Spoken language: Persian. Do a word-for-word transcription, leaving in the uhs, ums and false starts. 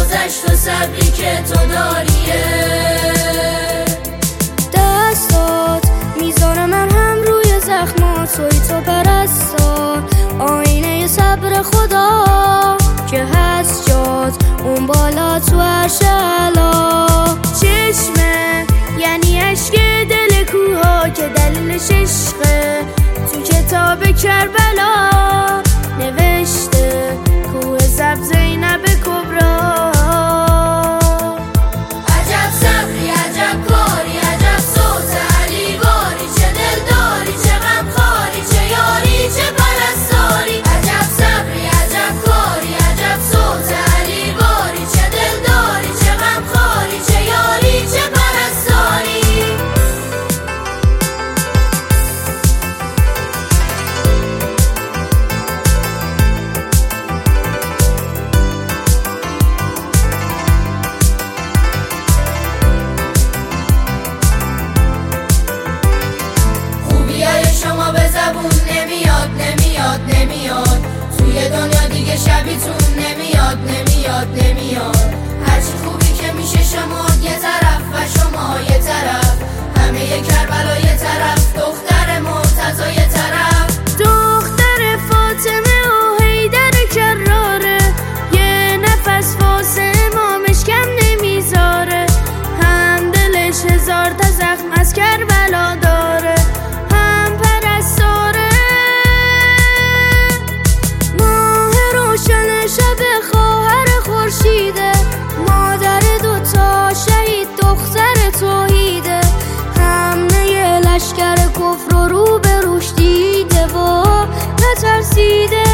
گذشت و صبری که تو داریه. دستات میذاره من هم روی زخمات، توی تو پرستار آینه صبر خدا که هست جات اون بالا تو عرش اعلا. چشمه یعنی عشق دل کوها که دلیلش عشقه، تو کتاب کربلا نوشته کوه زب زینب کبرا. عجب صبری عجب کاری عجب صوت علی باری، چه دلداری چه غمخواری چه یاری چه پرستاری. عجب صبری عجب کاری عجب صوت علی باری، چه دلداری چه غمخواری چه یاری چه پرستاری. شما به زبون نمیاد نمیاد نمیاد، توی دنیا دیگه شبیتون نمیاد نمیاد نمیاد. هرچی خوبی که میشه شما یه طرف و شما یه طرف، همه یه کربلا یه طرف، دختر مرتضی یه طرف، دختر فاطمه و حیدر کراره. یه نفس واسه امامش کم نمیذاره، هم دلش هزار تا زخم از کربلا داره. شب خواهر خورشیده، مادر دوتا شهید دختر توحیده، همه لشکر کفر رو رو به روش دیده و نترسیده.